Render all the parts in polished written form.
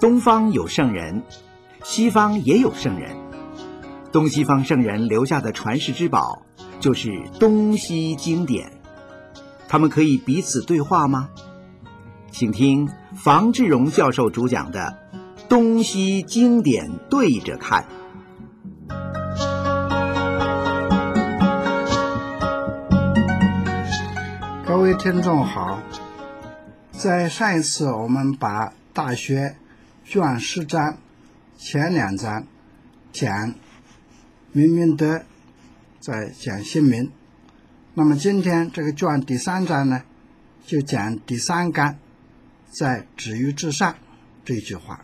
东方有圣人，西方也有圣人。东西方圣人留下的传世之宝，就是东西经典。他们可以彼此对话吗？请听房志荣教授主讲的《东西经典对着看》。 各位听众好，在上一次我们把大学卷10章前2章讲明明德，再讲姓名。那么今天这个卷第3章呢，就讲第3纲，在止于至善这句话。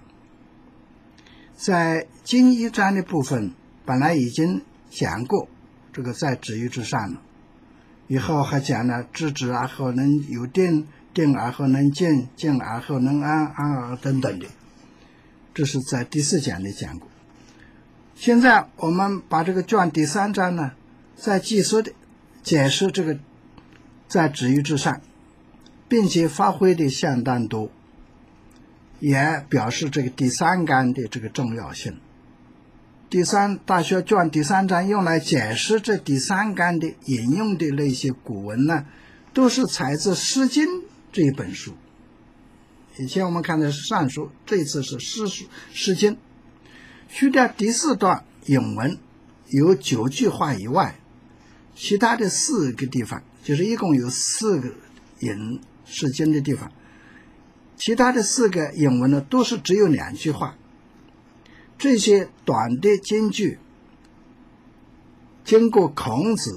在经1章的部分本来已经讲过这个在止于至善了，以后还讲了知止而后能有定，定而后能静，静而后能安，安而等等的，这是在第4讲里讲过。现在我们把这个卷第3章呢，再继续的解释这个在止于至善，并且发挥的相当多，也表示这个第3纲的这个重要性。大学卷第3章用来解释这第3纲的引用的那些古文呢，都是采自《诗经》这一本书。以前我们看的是《尚书》，这一次是《诗经》。去掉第4段引文有9句话以外，其他的4个地方，就是一共有4个引《诗经》的地方，其他的4个引文呢，都是只有2句话。这些短的金句经过孔子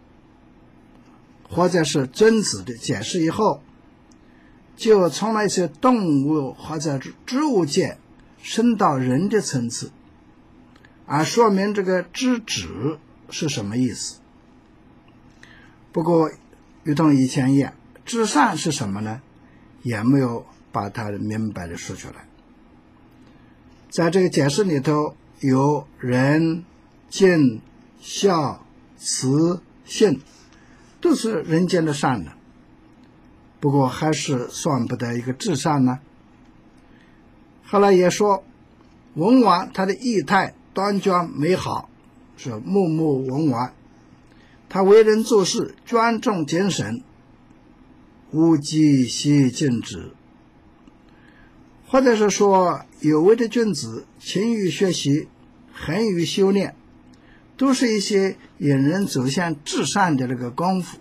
或者是曾子的解释以后，就从那些动物或者植物界升到人的层次，而说明这个知止是什么意思。不过如同以前一样，至善是什么呢，也没有把它明白的说出来。在这个解释里头有仁、敬、孝、慈、信，都是人间的善的，不过还是算不得一个至善呢。后来也说文王他的仪态端庄美好，是穆穆文王，他为人做事庄重谨慎，无极惜禁止。或者是说有为的君子勤于学习，恒于修炼，都是一些引人走向至善的那个功夫。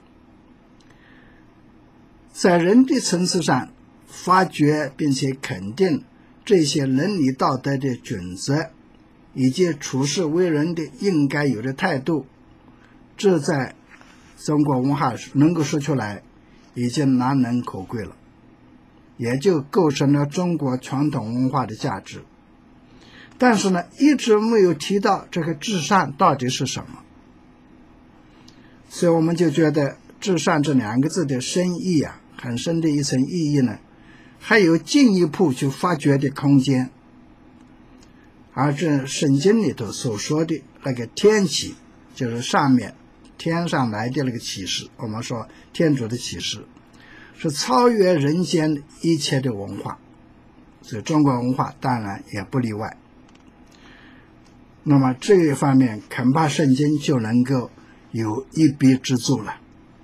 在人的层次上发掘并且肯定这些伦理道德的准则，以及处事为人的应该有的态度，这在中国文化能够说出来已经难能可贵了，也就构成了中国传统文化的价值。但是呢，一直没有提到这个至善到底是什么，所以我们就觉得至善这2个字的深意啊，很深的一层意义呢，还有进一步去发掘的空间。而这圣经里头所说的那个天启，就是上面天上来的那个启示，我们说天主的启示，是超越人间一切的文化，所以中国文化当然也不例外。那么这一方面恐怕圣经就能够有一臂之助了。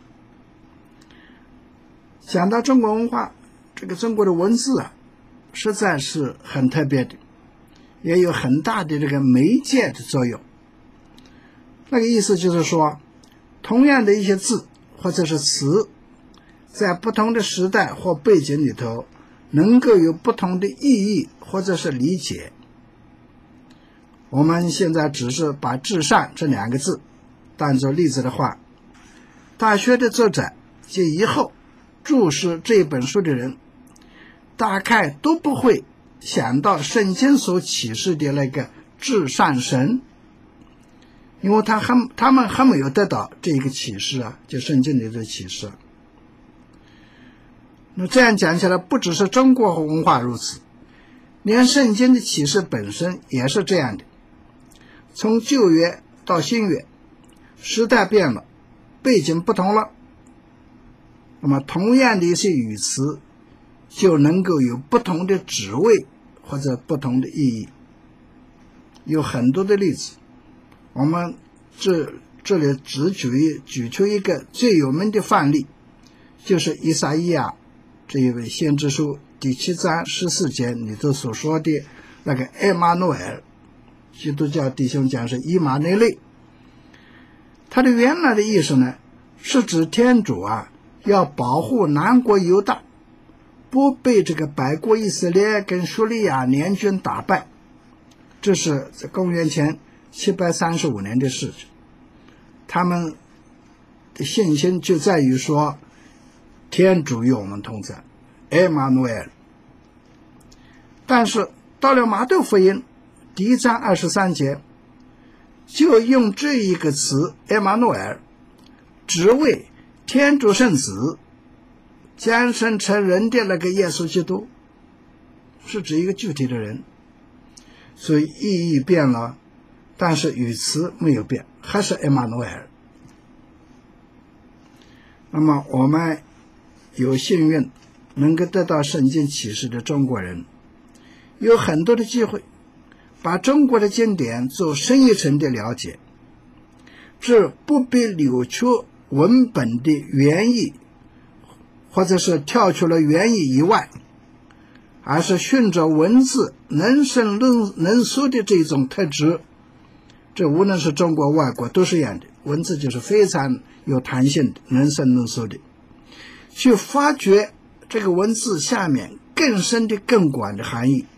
讲到中国文化，这个中国的文字啊，实在是很特别的，也有很大的这个媒介的作用。那个意思就是说，同样的一些字或者是词，在不同的时代或背景里头，能够有不同的意义或者是理解。我们现在只是把至善这2个字当作例子的话，大学的作者及以后注释这本书的人，大概都不会想到圣经所启示的那个至善神，因为他们还没有得到这个启示啊，就圣经里的启示。那这样讲起来，不只是中国文化如此，连圣经的启示本身也是这样的。从旧约到新约，时代变了，背景不同了，那么同样的一些语词就能够有不同的旨味或者不同的意义，有很多的例子。我们这里只举出一个最有名的范例，就是以赛亚这一位先知书第7章14节里头所说的那个艾玛诺尔，基督教弟兄讲是以马内利。它的原来的意思呢，是指天主要保护南国犹大不被这个北国以色列跟叙利亚联军打败。这是在公元前735年的事情。他们的信心就在于说，天主与我们同在，艾玛诺尔。但是到了马窦福音第1章23节，就用这一个词艾玛诺尔，只为天主圣子降生成人的那个耶稣基督，是指一个具体的人，所以意义变了，但是语词没有变，还是艾玛诺尔。那么我们有幸运能够得到圣经启示的中国人，有很多的机会把中国的经典做深一层的了解，这不必扭曲文本的原意，或者是跳出了原意以外，而是循着文字能伸能缩的这种特质。这无论是中国外国都是一样的，文字就是非常有弹性的，能伸能缩的，去发掘这个文字下面更深的更广的含义。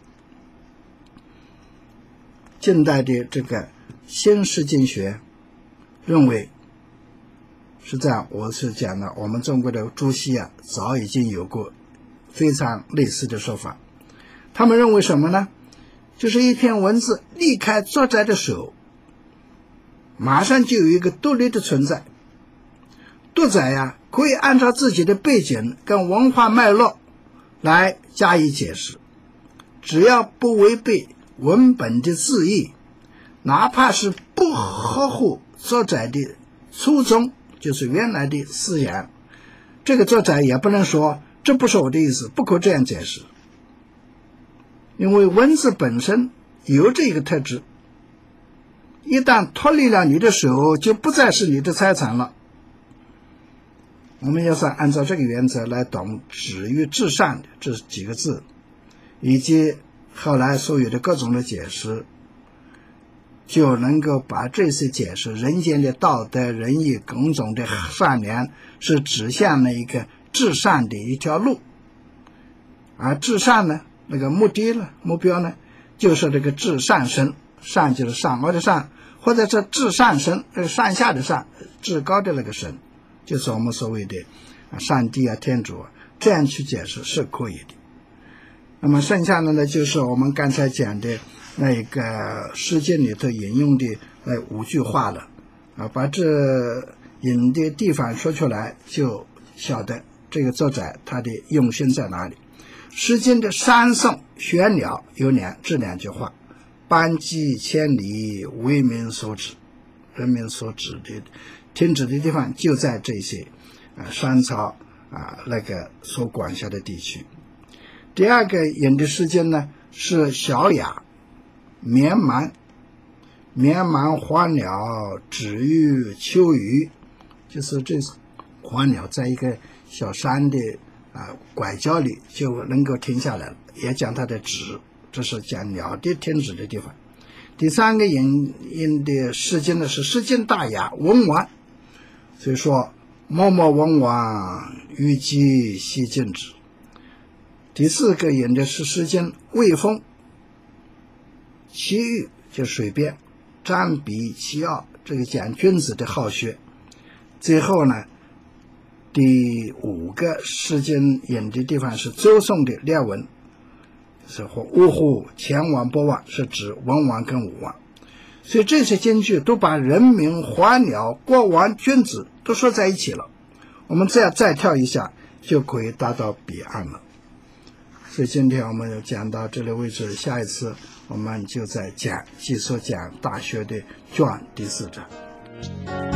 近代的这个新释经学认为，实际上我是讲了，我们中国的朱熹早已经有过非常类似的说法。他们认为什么呢？就是一篇文字离开作者的手，马上就有一个独立的存在。读者可以按照自己的背景跟文化脉络来加以解释，只要不违背文本的字义，哪怕是不合乎作者的初衷，就是原来的思想，这个作者也不能说这不是我的意思，不可这样解释。因为文字本身有这个特质，一旦脱离了你的手，就不再是你的财产了。我们要是按照这个原则来懂止于至善的这几个字，以及后来所有的各种的解释，就能够把这些解释人间的道德仁义种种的善良是指向了一个至善的一条路。而至善呢，那个目标呢，就是这个至善神，善就是善恶的善，或者是至善神，上下的善，至高的那个神，就是我们所谓的上帝天主这样去解释是可以的。那么剩下的呢，就是我们刚才讲的那个诗经里头引用的5句话了把这引的地方说出来，就晓得这个作者他的用心在哪里。诗经的山颂玄鸟有这两句话，班戟千里，为民所指，人民所指的停止的地方就在这些山草那个所管辖的地区。第二个引的诗经呢是小雅，绵蛮黄鸟，止于秋雨，就是这黄鸟在一个小山的拐角里就能够停下来了，也讲它的止，这是讲鸟的停止的地方。第三个引的诗经呢是诗经大雅，文王，所以说默默文王，虞姬西进之。第四个引的是诗经卫风，其余就水边，瞻彼其傲，这个讲君子的好学。最后呢，第5个诗经引的地方是周颂的列文，是呜呼前王不忘，是指文王跟武王。所以这些经句都把人民、花鸟、国王、君子都说在一起了，我们再跳一下就可以达到彼岸了。所以今天我们就讲到这里为止，下一次我们就再继续讲大学的卷第4章。